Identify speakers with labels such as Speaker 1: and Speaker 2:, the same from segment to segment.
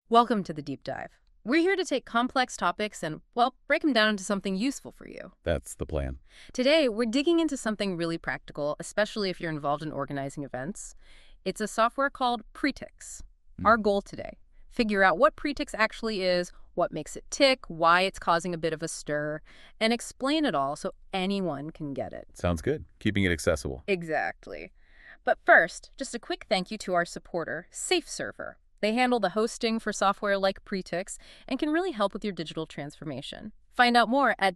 Speaker 1: Welcome to the Deep Dive. We're here to take complex topics and, well, break them down into something useful for you.
Speaker 2: That's the plan.
Speaker 1: Today, we're digging into something really practical, especially if you're involved in organizing events. It's a software called Pretix. Our goal today, figure out what Pretix actually is, what makes it tick, why it's causing a bit of a stir, and explain it all so anyone can get it.
Speaker 2: Sounds good. Keeping it accessible.
Speaker 1: Exactly. But first, just a quick thank you to our supporter, SafeServer. They handle the hosting for software like Pretix and can really help with your digital transformation. Find out more at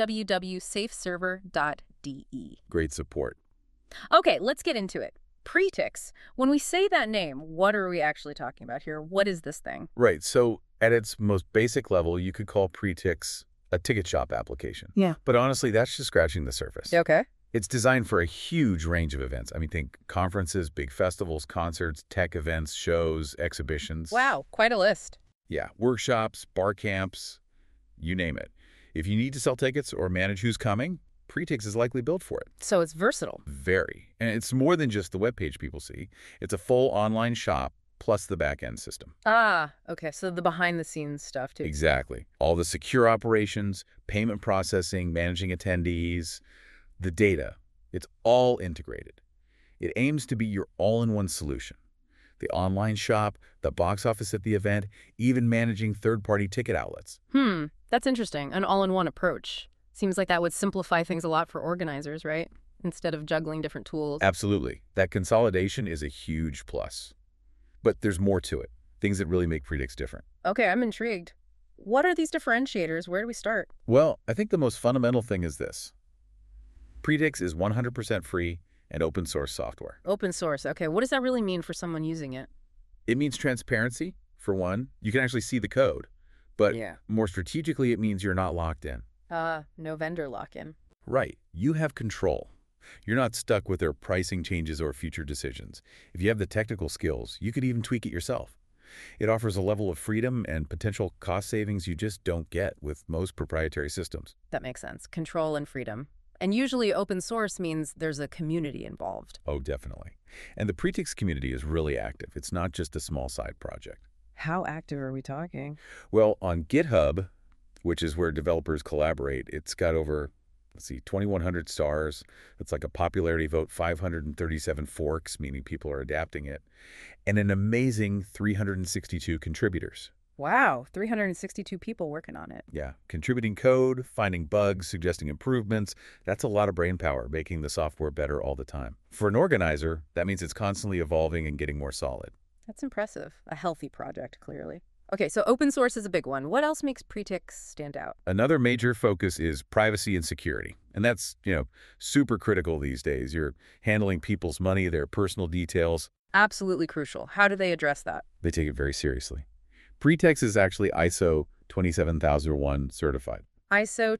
Speaker 1: www.safeserver.de.
Speaker 2: Great support.
Speaker 1: Okay, let's get into it. Pretix. When we say that name, what are we actually talking about here? What is this thing?
Speaker 2: Right. So at its most basic level, you could call Pretix a ticket shop application.
Speaker 1: Yeah.
Speaker 2: But honestly, that's just scratching the surface.
Speaker 1: Okay.
Speaker 2: It's designed for a huge range of events. I mean, think conferences, big festivals, concerts, tech events, shows, exhibitions.
Speaker 1: Wow, quite a list.
Speaker 2: Yeah, workshops, bar camps, you name it. If you need to sell tickets or manage who's coming, Pretix is likely built for it.
Speaker 1: So it's versatile.
Speaker 2: Very. And it's more than just the webpage people see. It's a full online shop plus the back-end system.
Speaker 1: Ah, okay, so the behind-the-scenes stuff, too.
Speaker 2: Exactly. All the secure operations, payment processing, managing attendees, the data, it's all integrated. It aims to be your all-in-one solution. The online shop, the box office at the event, even managing third-party ticket outlets.
Speaker 1: That's interesting. An all-in-one approach. Seems like that would simplify things a lot for organizers, right? Instead of juggling different tools.
Speaker 2: Absolutely. That consolidation is a huge plus. But there's more to it, things that really make Pretix different.
Speaker 1: Okay, I'm intrigued. What are these differentiators? Where do we start?
Speaker 2: Well, I think the most fundamental thing is this. Pretix is 100% free and open source software.
Speaker 1: Open source. Okay, what does that really mean for someone using it?
Speaker 2: It means transparency, for one. You can actually see the code. But
Speaker 1: Yeah.
Speaker 2: more strategically, it means you're not locked in.
Speaker 1: No vendor lock-in.
Speaker 2: Right. You have control. You're not stuck with their pricing changes or future decisions. If you have the technical skills, you could even tweak it yourself. It offers a level of freedom and potential cost savings you just don't get with most proprietary systems.
Speaker 1: That makes sense. Control and freedom. And usually open source means there's a community involved.
Speaker 2: Oh, definitely. And the Pretix community is really active. It's not just a small side project.
Speaker 1: How active are we talking?
Speaker 2: Well, on GitHub, which is where developers collaborate, it's got over, 2,100 stars. It's like a popularity vote, 537 forks, meaning people are adapting it, and an amazing 362 contributors.
Speaker 1: Wow, 362 people working on it.
Speaker 2: Yeah, contributing code, finding bugs, suggesting improvements. That's a lot of brain power, making the software better all the time. For an organizer, that means it's constantly evolving and getting more solid.
Speaker 1: That's impressive. A healthy project, clearly. Okay, so open source is a big one. What else makes Pretix stand out?
Speaker 2: Another major focus is privacy and security. And that's, super critical these days. You're handling people's money, their personal details.
Speaker 1: Absolutely crucial. How do they address that?
Speaker 2: They take it very seriously. Pretix is actually ISO 27001 certified.
Speaker 1: ISO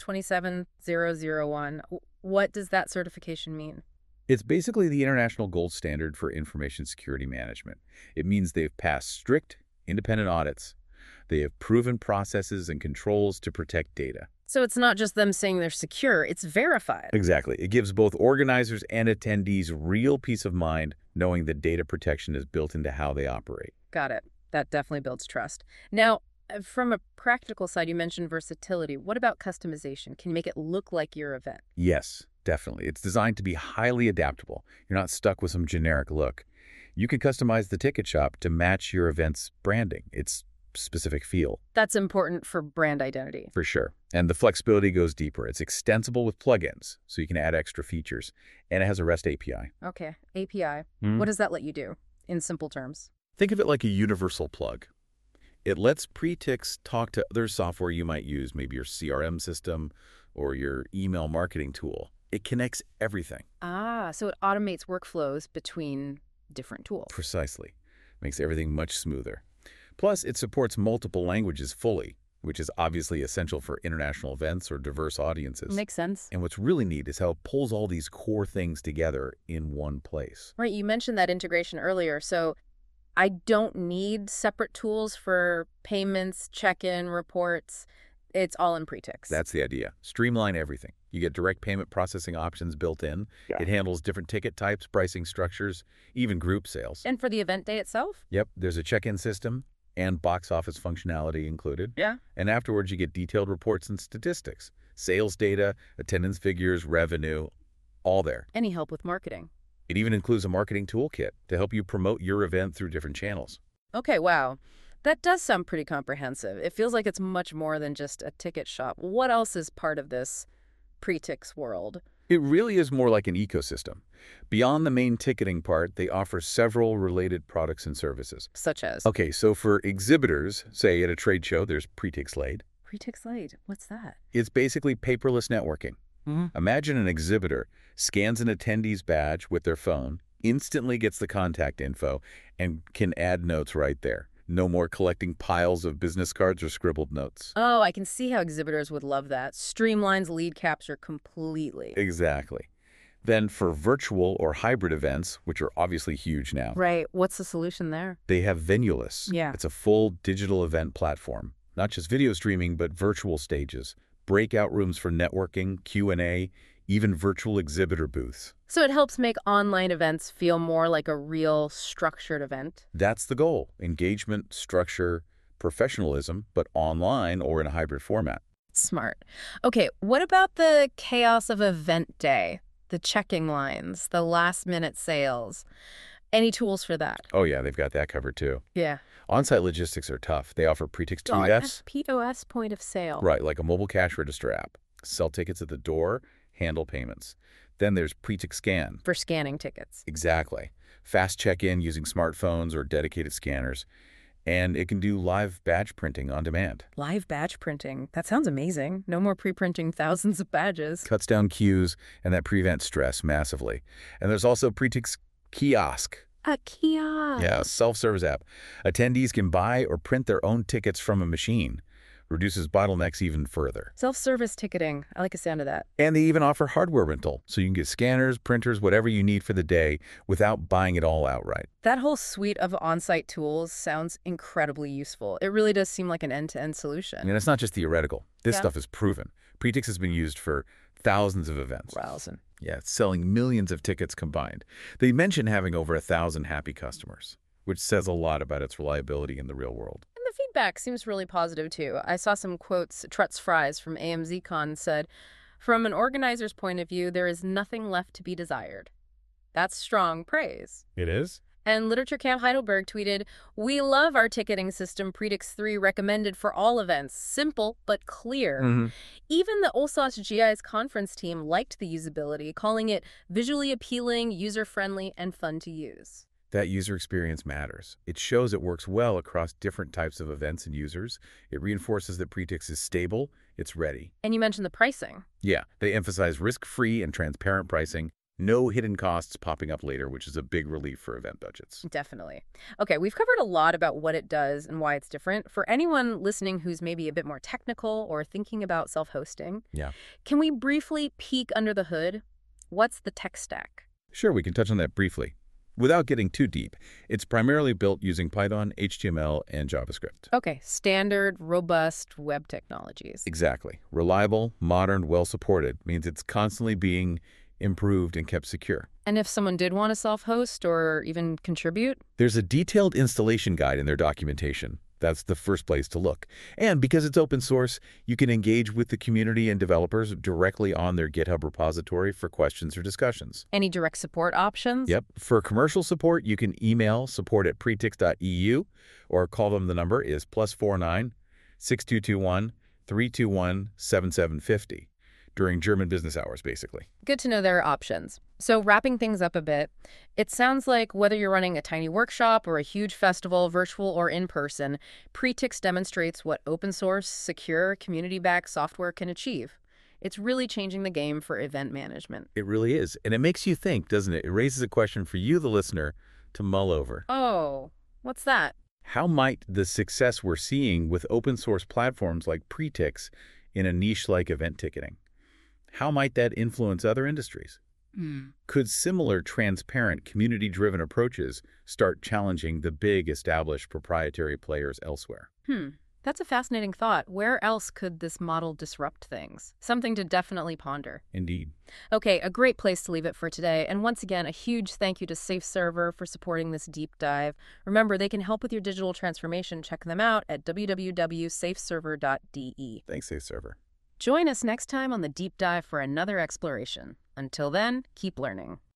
Speaker 1: 27001. What does that certification mean?
Speaker 2: It's basically the international gold standard for information security management. It means they've passed strict, independent audits. They have proven processes and controls to protect data.
Speaker 1: So it's not just them saying they're secure, it's verified.
Speaker 2: Exactly. It gives both organizers and attendees real peace of mind knowing that data protection is built into how they operate.
Speaker 1: Got it. That definitely builds trust. Now, from a practical side, you mentioned versatility. What about customization? Can you make it look like your event?
Speaker 2: Yes, definitely. It's designed to be highly adaptable. You're not stuck with some generic look. You can customize the ticket shop to match your event's branding, its specific feel.
Speaker 1: That's important for brand identity.
Speaker 2: For sure. And the flexibility goes deeper. It's extensible with plugins, so you can add extra features. And it has a REST API.
Speaker 1: Okay, API. What does that let you do, in simple terms?
Speaker 2: Think of it like a universal plug. It lets Pretix talk to other software you might use, maybe your CRM system or your email marketing tool. It connects everything.
Speaker 1: Ah, so it automates workflows between different tools.
Speaker 2: Precisely. Makes everything much smoother. Plus, it supports multiple languages fully, which is obviously essential for international events or diverse audiences.
Speaker 1: Makes sense.
Speaker 2: And what's really neat is how it pulls all these core things together in one place.
Speaker 1: Right, you mentioned that integration earlier, so I don't need separate tools for payments, check-in, reports. It's all in Pretix.
Speaker 2: That's the idea. Streamline everything. You get direct payment processing options built in.
Speaker 3: Yeah.
Speaker 2: It handles different ticket types, pricing structures, even group sales.
Speaker 1: And for the event day itself?
Speaker 2: Yep, there's a check-in system, and box office functionality included.
Speaker 1: Yeah.
Speaker 2: And afterwards, you get detailed reports and statistics, sales data, attendance figures, revenue, all there.
Speaker 1: Any help with marketing?
Speaker 2: It even includes a marketing toolkit to help you promote your event through different channels.
Speaker 1: Okay, wow. That does sound pretty comprehensive. It feels like it's much more than just a ticket shop. What else is part of this Pretix world?
Speaker 2: It really is more like an ecosystem. Beyond the main ticketing part, they offer several related products and services.
Speaker 1: Such as?
Speaker 2: Okay, so for exhibitors, say at a trade show, there's Pretix Lite.
Speaker 1: Pretix Lite, what's that?
Speaker 2: It's basically paperless networking. Imagine an exhibitor scans an attendee's badge with their phone, instantly gets the contact info, and can add notes right there. No more collecting piles of business cards or scribbled notes.
Speaker 1: Oh, I can see how exhibitors would love that. Streamlines lead capture completely.
Speaker 2: Exactly. Then for virtual or hybrid events, which are obviously huge now,
Speaker 1: Right. What's the solution there?
Speaker 2: they have Venulous.
Speaker 1: Yeah.
Speaker 2: It's a full digital event platform. Not just video streaming, but virtual stages, breakout rooms for networking, Q&A, even virtual exhibitor booths.
Speaker 1: So it helps make online events feel more like a real structured event?
Speaker 2: That's the goal. Engagement, structure, professionalism, but online or in a hybrid format.
Speaker 1: Smart. Okay, what about the chaos of event day? The checking lines, the last-minute sales. Any tools for that?
Speaker 2: Oh yeah, they've got that covered too.
Speaker 1: Yeah.
Speaker 2: On-site logistics are tough. They offer Pretix
Speaker 1: Oh,
Speaker 2: POS.
Speaker 1: POS, point of sale.
Speaker 2: Right, like a mobile cash register app. Sell tickets at the door, handle payments. Then there's Pretix Scan.
Speaker 1: For scanning tickets.
Speaker 2: Exactly. Fast check-in using smartphones or dedicated scanners. And it can do live badge printing on demand.
Speaker 1: Live badge printing. That sounds amazing. No more pre-printing thousands of badges.
Speaker 2: Cuts down queues, and that prevents stress massively. And there's also Pretix Kiosk.
Speaker 1: A kiosk.
Speaker 2: Yeah, a self-service app. Attendees can buy or print their own tickets from a machine. Reduces bottlenecks even further.
Speaker 1: Self-service ticketing. I like the sound of that.
Speaker 2: And they even offer hardware rental, so you can get scanners, printers, whatever you need for the day without buying it all outright.
Speaker 1: That whole suite of on-site tools sounds incredibly useful. It really does seem like an end-to-end solution.
Speaker 2: And it's not just theoretical. This
Speaker 1: Yeah.
Speaker 2: stuff is proven. Pretix has been used for thousands of events.
Speaker 1: Rousing.
Speaker 2: Yeah, it's selling millions of tickets combined. They mention having over 1,000 happy customers, which says a lot about its reliability in the real world.
Speaker 1: And the feedback seems really positive, too. I saw some quotes. Trutz Fries from AMZCon said, "From an organizer's point of view, there is nothing left to be desired." That's strong praise.
Speaker 2: It is?
Speaker 1: And Literature Camp Heidelberg tweeted, "We love our ticketing system, Pretix 3 recommended for all events. Simple, but clear." Even the OSOS GI's conference team liked the usability, calling it visually appealing, user-friendly, and fun to use.
Speaker 2: That user experience matters. It shows it works well across different types of events and users. It reinforces that Pretix is stable, it's ready.
Speaker 1: And you mentioned the pricing.
Speaker 2: Yeah, they emphasize risk-free and transparent pricing, no hidden costs popping up later, which is a big relief for event budgets.
Speaker 1: Definitely. Okay, we've covered a lot about what it does and why it's different. For anyone listening who's maybe a bit more technical or thinking about self-hosting,
Speaker 2: Yeah.
Speaker 1: can we briefly peek under the hood? What's the tech stack?
Speaker 2: Sure, we can touch on that briefly. Without getting too deep, it's primarily built using Python, HTML, and JavaScript.
Speaker 1: Okay, standard, robust web technologies.
Speaker 2: Exactly. Reliable, modern, well-supported means it's constantly being improved and kept secure.
Speaker 1: And if someone did want to self-host or even contribute?
Speaker 2: There's a detailed installation guide in their documentation. That's the first place to look. And because it's open source, you can engage with the community and developers directly on their GitHub repository for questions or discussions.
Speaker 1: Any direct support options?
Speaker 2: Yep. For commercial support, you can email support@pretix.eu or call them. The number is +49 6221 321 7750 during German business hours, basically.
Speaker 1: Good to know there are options. So wrapping things up a bit, it sounds like whether you're running a tiny workshop or a huge festival, virtual or in person, Pretix demonstrates what open source, secure, community-backed software can achieve. It's really changing the game for event management.
Speaker 2: It really is. And it makes you think, doesn't it? It raises a question for you, the listener, to mull over.
Speaker 1: Oh, what's that?
Speaker 2: How might the success we're seeing with open source platforms like Pretix in a niche like event ticketing, how might that influence other industries? Could similar transparent, community-driven approaches start challenging the big established proprietary players elsewhere?
Speaker 1: That's a fascinating thought. Where else could this model disrupt things? Something to definitely ponder.
Speaker 2: Indeed.
Speaker 1: Okay, a great place to leave it for today. And once again, a huge thank you to SafeServer for supporting this deep dive. Remember, they can help with your digital transformation. Check them out at www.safeserver.de.
Speaker 2: Thanks, SafeServer.
Speaker 1: Join us next time on the deep dive for another exploration. Until then, keep learning.